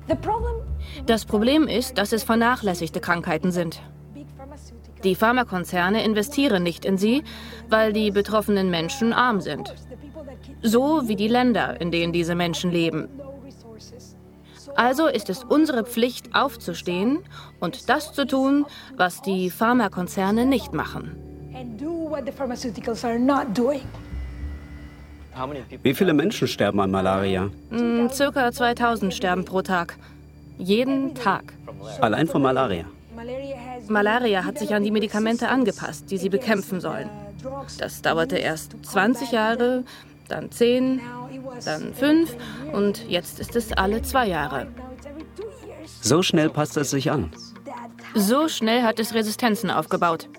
Das Problem ist, dass es vernachlässigte Krankheiten sind. Die Pharmakonzerne investieren nicht in sie, weil die betroffenen Menschen arm sind. So wie die Länder, in denen diese Menschen leben. Also ist es unsere Pflicht, aufzustehen und das zu tun, was die Pharmakonzerne nicht machen. Wie viele Menschen sterben an Malaria? Circa 2000 sterben pro Tag. Jeden Tag. Allein von Malaria? Malaria hat sich an die Medikamente angepasst, die sie bekämpfen sollen. Das dauerte erst 20 Jahre, dann 10, dann 5 und jetzt ist es alle 2 Jahre. So schnell passt es sich an. So schnell hat es Resistenzen aufgebaut.